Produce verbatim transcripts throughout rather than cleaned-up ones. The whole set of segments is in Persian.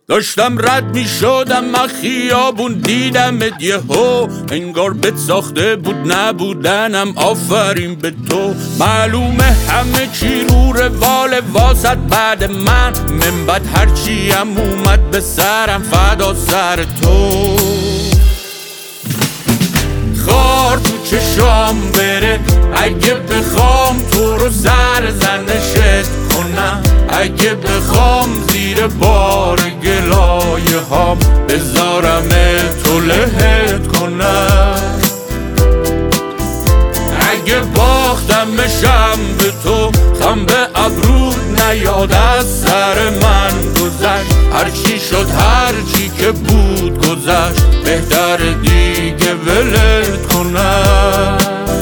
داشتم رد می شدم از خیابون دیدمت یهو، انگار بهت ساخته بود نبودنم. آفرین به تو، معلومه همه چی رو روال واسط بعد من. من بعد هرچی هم اومد به سرم فدا سر تو. خار تو چشام بره اگه بخوام تو رو سرزنشت کنم. اگه بخوام زیر بار گلایه هام بذارم تو لهت کنم. اگه باختمشم به تو خم به ابرود نیاد از سر من گذشت. هرچی شد هرچی که بود گذشت، بهتر دیگه ولت کنم.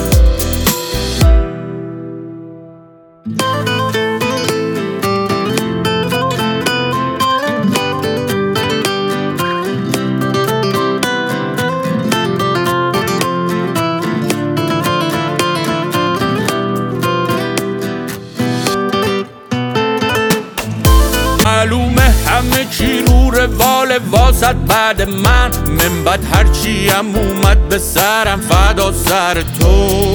معلومه همه چی رو روال واسط بعد من. من بعد هرچی هم اومد به سرم فدا سر تو.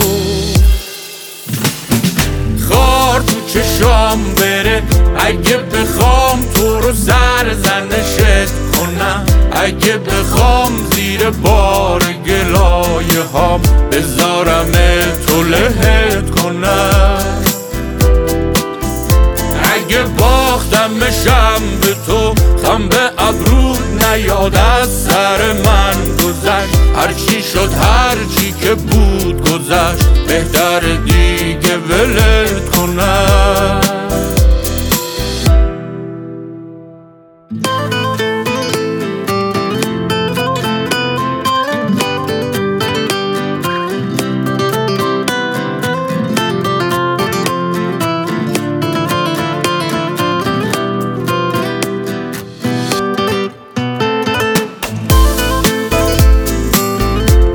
خار تو چشام بره اگه بخوام تو رو سرزنشت کنم. اگه بخوام زیر بار گلایه هام بذارم تو لهت کنم. اگه باختمشم به تو خم به ابرود نیاد از سر من گذشت. هرچی شد هرچی که بود گذشت، بهتر دیگه ولت کنم.